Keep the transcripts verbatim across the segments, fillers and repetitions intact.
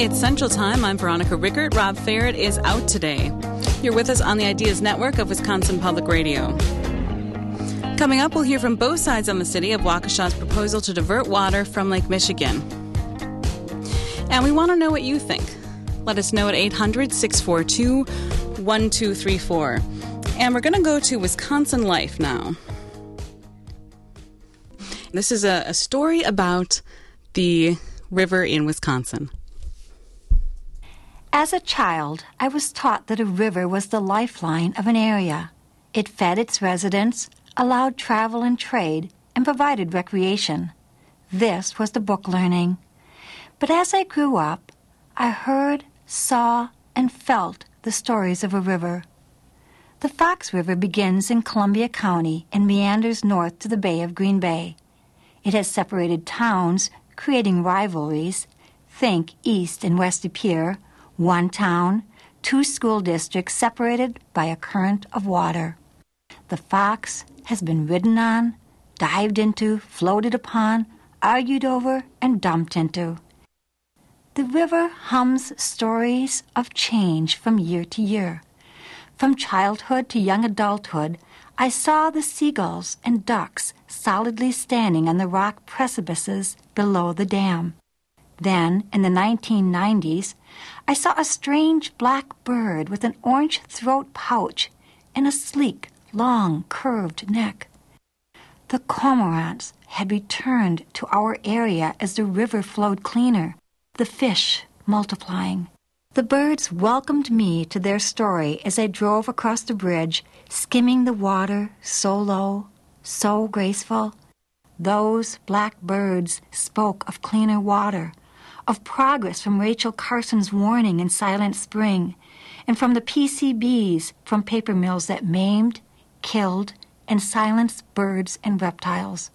It's Central Time. I'm Veronica Rickert. Rob Ferret is out today. You're with us on the Ideas Network of Wisconsin Public Radio. Coming up, we'll hear from both sides on the city of Waukesha's proposal to divert water from Lake Michigan. And we want to know what you think. Let us know at eight hundred, six four two, one two three four. And we're going to go to Wisconsin Life now. This is a, a story about the river in Wisconsin. As a child, I was taught that a river was the lifeline of an area. It fed its residents, allowed travel and trade, and provided recreation. This was the book learning. But as I grew up, I heard, saw, and felt the stories of a river. The Fox River begins in Columbia County and meanders north to the Bay of Green Bay. It has separated towns, creating rivalries. Think East and West De Pere, one town, two school districts separated by a current of water. The Fox has been ridden on, dived into, floated upon, argued over, and dumped into. The river hums stories of change from year to year. From childhood to young adulthood, I saw the seagulls and ducks solidly standing on the rock precipices below the dam. Then, in the nineteen nineties, I saw a strange black bird with an orange throat pouch and a sleek, long, curved neck. The cormorants had returned to our area as the river flowed cleaner, the fish multiplying. The birds welcomed me to their story as I drove across the bridge, skimming the water so low, so graceful. Those black birds spoke of cleaner water, of progress from Rachel Carson's warning in Silent Spring, and from the P C Bs from paper mills that maimed, killed, and silenced birds and reptiles.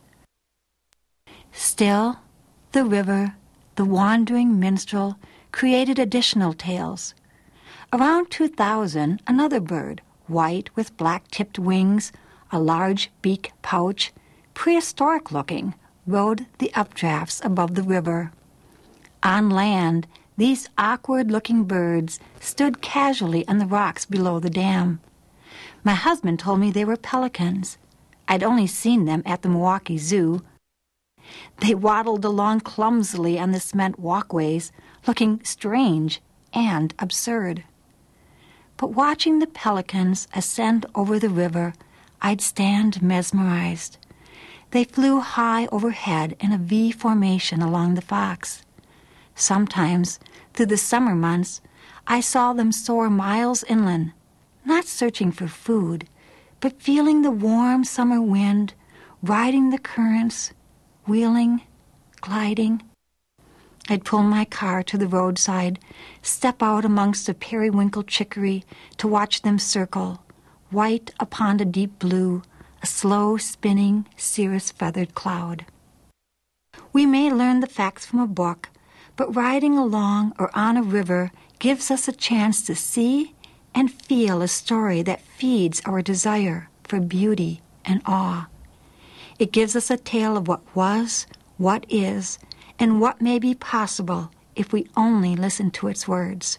Still, the river, the wandering minstrel, created additional tales. Around two thousand, another bird, white with black-tipped wings, a large beak pouch, prehistoric-looking, rode the updrafts above the river. On land, these awkward-looking birds stood casually on the rocks below the dam. My husband told me they were pelicans. I'd only seen them at the Milwaukee Zoo. They waddled along clumsily on the cement walkways, looking strange and absurd. But watching the pelicans ascend over the river, I'd stand mesmerized. They flew high overhead in a V formation along the Fox. Sometimes, through the summer months, I saw them soar miles inland, not searching for food, but feeling the warm summer wind, riding the currents, wheeling, gliding. I'd pull my car to the roadside, step out amongst the periwinkle chicory to watch them circle, white upon the deep blue, a slow spinning cirrus-feathered cloud. We may learn the facts from a book, but riding along or on a river gives us a chance to see and feel a story that feeds our desire for beauty and awe. It gives us a tale of what was, what is, and what may be possible if we only listen to its words.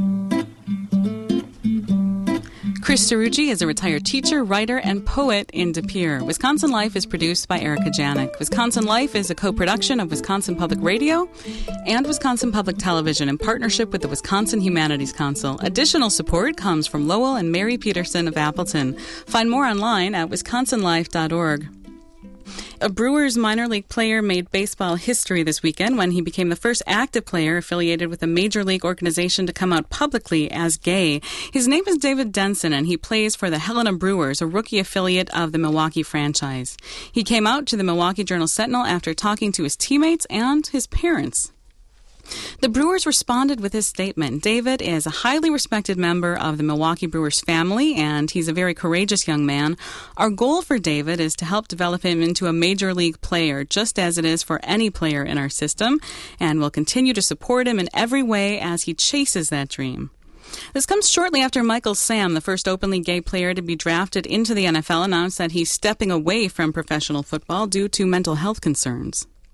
Chris Ceruggi is a retired teacher, writer, and poet in De Pere. Wisconsin Life is produced by Erica Janik. Wisconsin Life is a co-production of Wisconsin Public Radio and Wisconsin Public Television in partnership with the Wisconsin Humanities Council. Additional support comes from Lowell and Mary Peterson of Appleton. Find more online at wisconsin life dot org. A Brewers minor league player made baseball history this weekend when he became the first active player affiliated with a major league organization to come out publicly as gay. His name is David Denson, and he plays for the Helena Brewers, a rookie affiliate of the Milwaukee franchise. He came out to the Milwaukee Journal-Sentinel after talking to his teammates and his parents. The Brewers responded with this statement. David is a highly respected member of the Milwaukee Brewers family, and he's a very courageous young man. Our goal for David is to help develop him into a major league player, just as it is for any player in our system, and we'll continue to support him in every way as he chases that dream. This comes shortly after Michael Sam, the first openly gay player to be drafted into the N F L, announced that he's stepping away from professional football due to mental health concerns.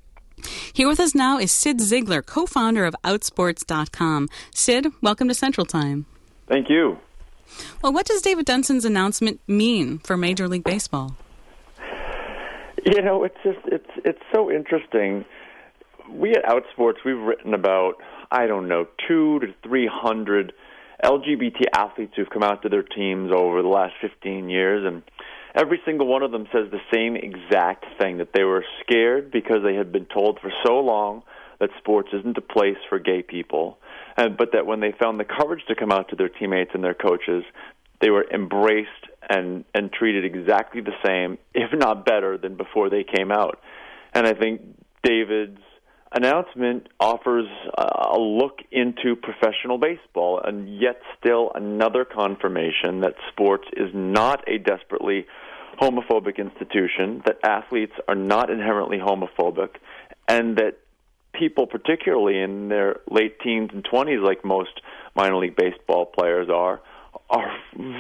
Here with us now is Sid Ziegler, co-founder of Outsports dot com. Sid, welcome to Central Time. Thank you. Well, what does David Dunson's announcement mean for Major League Baseball? You know, it's just it's it's so interesting. We at Outsports, we've written about, I don't know, two to three hundred L G B T athletes who've come out to their teams over the last fifteen years, and every single one of them says the same exact thing, that they were scared because they had been told for so long that sports isn't a place for gay people, and, but that when they found the courage to come out to their teammates and their coaches, they were embraced and, and treated exactly the same, if not better, than before they came out. And I think David's announcement offers a look into professional baseball, and yet still another confirmation that sports is not a desperately homophobic institution, that athletes are not inherently homophobic, and that people, particularly in their late teens and twenties, like most minor league baseball players are, are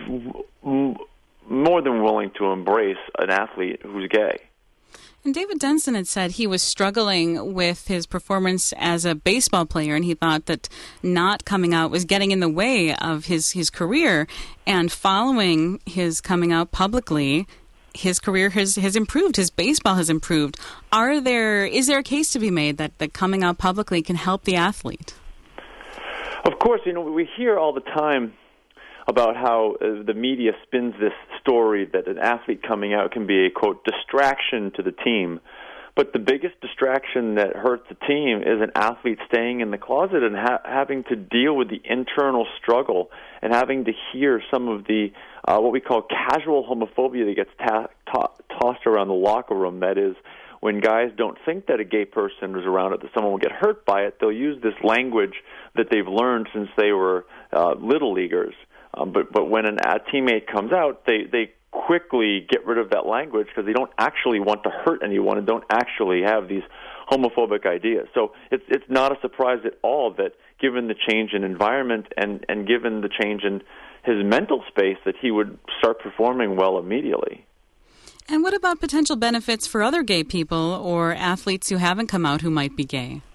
more than willing to embrace an athlete who's gay. And David Dunson had said he was struggling with his performance as a baseball player, and he thought that not coming out was getting in the way of his, his career. And following his coming out publicly, his career has, has improved. His baseball has improved. Are there is there a case to be made that, that coming out publicly can help the athlete? Of course, you know, we hear all the time about how uh, the media spins this story that an athlete coming out can be a, quote, distraction to the team. But the biggest distraction that hurts the team is an athlete staying in the closet and ha- having to deal with the internal struggle and having to hear some of the, uh, what we call casual homophobia that gets ta- ta- tossed around the locker room. That is, when guys don't think that a gay person is around it, that someone will get hurt by it, they'll use this language that they've learned since they were uh, little leaguers. Um, but but when an, a teammate comes out, they, they quickly get rid of that language because they don't actually want to hurt anyone and don't actually have these homophobic ideas. So it's it's not a surprise at all that given the change in environment and, and given the change in his mental space that he would start performing well immediately. And what about potential benefits for other gay people or athletes who haven't come out who might be gay?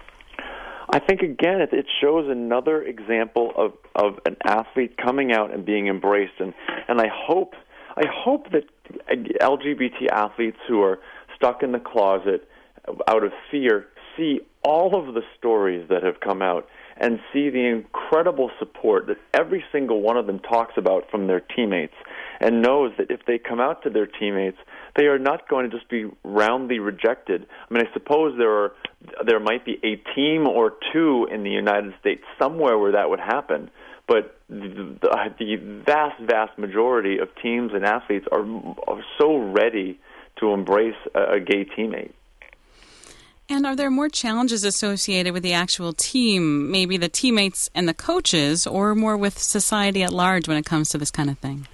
I think, again, it, it shows another example of, of an athlete coming out and being embraced. And, and I hope I hope that L G B T athletes who are stuck in the closet out of fear see all of the stories that have come out and see the incredible support that every single one of them talks about from their teammates, and knows that if they come out to their teammates, they are not going to just be roundly rejected. I mean, I suppose there are there might be a team or two in the United States somewhere where that would happen, but the, the vast, vast majority of teams and athletes are, are so ready to embrace a, a gay teammate. And are there more challenges associated with the actual team, maybe the teammates and the coaches, or more with society at large when it comes to this kind of thing?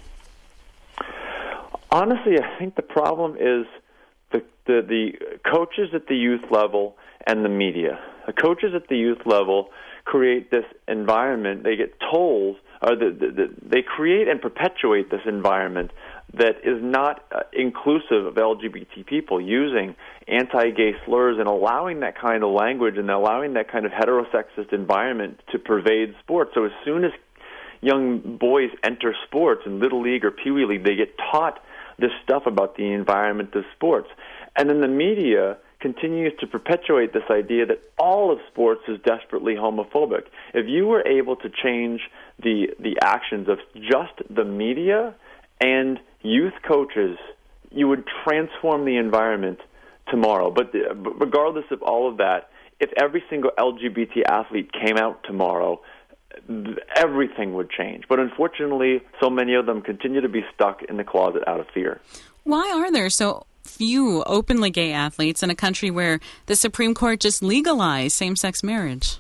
Honestly, I think the problem is the, the the coaches at the youth level and the media. The coaches at the youth level create this environment. They get told, or the, the, the, they create and perpetuate this environment that is not uh, inclusive of L G B T people, using anti-gay slurs and allowing that kind of language and allowing that kind of heterosexist environment to pervade sports. So as soon as young boys enter sports in Little League or Pee Wee League, they get taught this stuff about the environment of sports. And then the media continues to perpetuate this idea that all of sports is desperately homophobic. If you were able to change the the actions of just the media and youth coaches, you would transform the environment tomorrow. But the, regardless of all of that, if every single L G B T athlete came out tomorrow, everything would change. But unfortunately, so many of them continue to be stuck in the closet out of fear. Why are there so few openly gay athletes in a country where the Supreme Court just legalized same-sex marriage?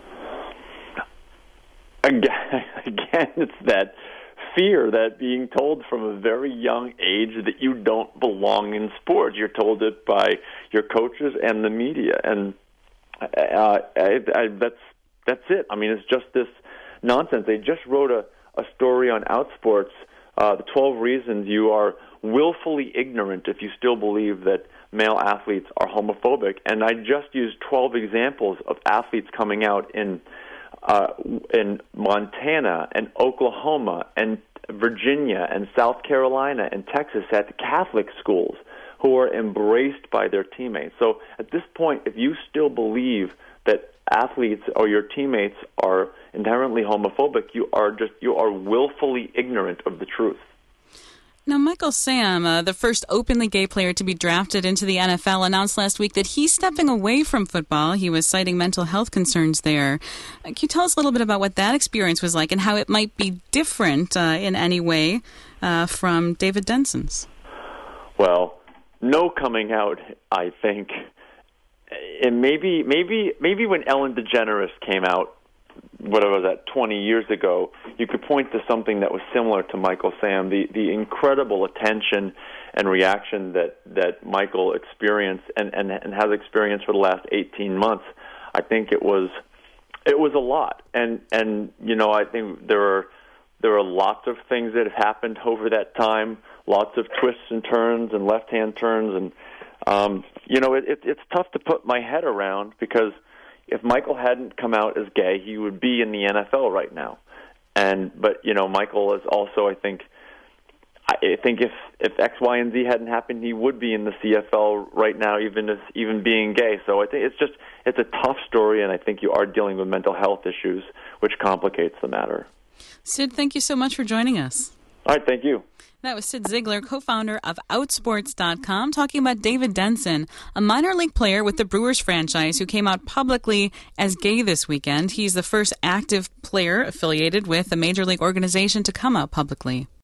Again, again, it's that fear, that being told from a very young age that you don't belong in sports. You're told it by your coaches and the media, and uh, I, I, that's that's it. I mean, it's just this nonsense. They just wrote a, a story on Outsports, uh, the twelve reasons you are willfully ignorant if you still believe that male athletes are homophobic. And I just used twelve examples of athletes coming out in uh, in Montana and Oklahoma and Virginia and South Carolina and Texas at Catholic schools who are embraced by their teammates. So at this point, if you still believe that athletes or your teammates are inherently homophobic, you are just you are willfully ignorant of the truth. Now, Michael Sam, uh, the first openly gay player to be drafted into the N F L, announced last week that he's stepping away from football. He was citing mental health concerns there. Uh, can you tell us a little bit about what that experience was like and how it might be different uh, in any way uh, from David Denson's? Well, no coming out, I think. And maybe, maybe, maybe when Ellen DeGeneres came out, whatever was that, twenty years ago, you could point to something that was similar to Michael Sam. The the incredible attention and reaction that, that Michael experienced and, and, and has experienced for the last eighteen months, I think it was it was a lot. And and you know, I think there are there are lots of things that have happened over that time, lots of twists and turns and left-hand turns, and um, you know, it, it, it's tough to put my head around because if Michael hadn't come out as gay, he would be in the N F L right now. And but you know, Michael is also, I think, I think if if X, Y, and Z hadn't happened, he would be in the C F L right now, even if even being gay. So I think it's just it's a tough story, and I think you are dealing with mental health issues, which complicates the matter. Sid, thank you so much for joining us. All right, thank you. That was Sid Ziegler, co-founder of Outsports dot com, talking about David Denson, a minor league player with the Brewers franchise who came out publicly as gay this weekend. He's the first active player affiliated with a major league organization to come out publicly.